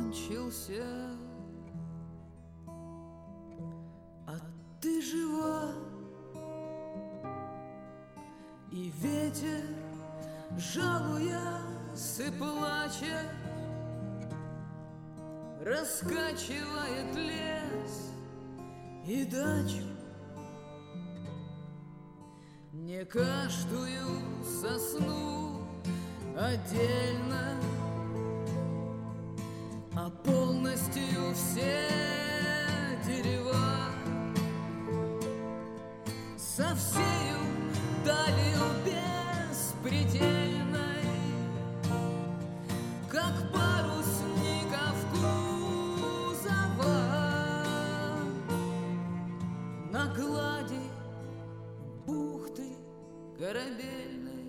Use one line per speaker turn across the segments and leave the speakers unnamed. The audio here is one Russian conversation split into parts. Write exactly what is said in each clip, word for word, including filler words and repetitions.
кончился, а ты жива. И ветер, жалуясь и плача, раскачивает лес и дачу. Не каждую сосну отдельно, а полностью все дерева, со всею далью беспредельной, как парусников кузова на глади бухты корабельной.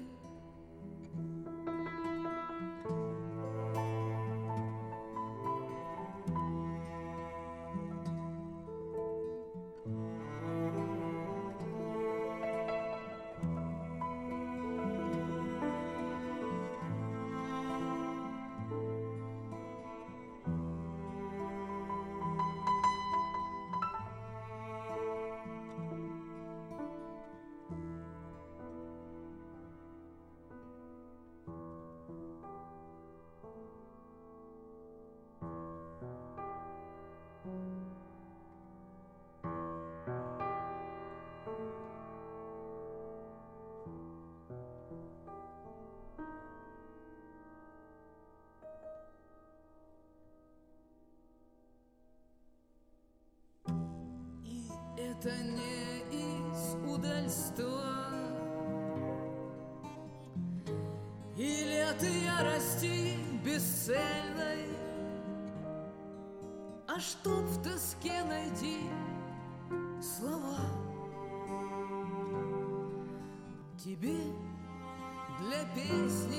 Это не из удальства или от ярости бесцельной, а чтоб в тоске найти слова тебе для песни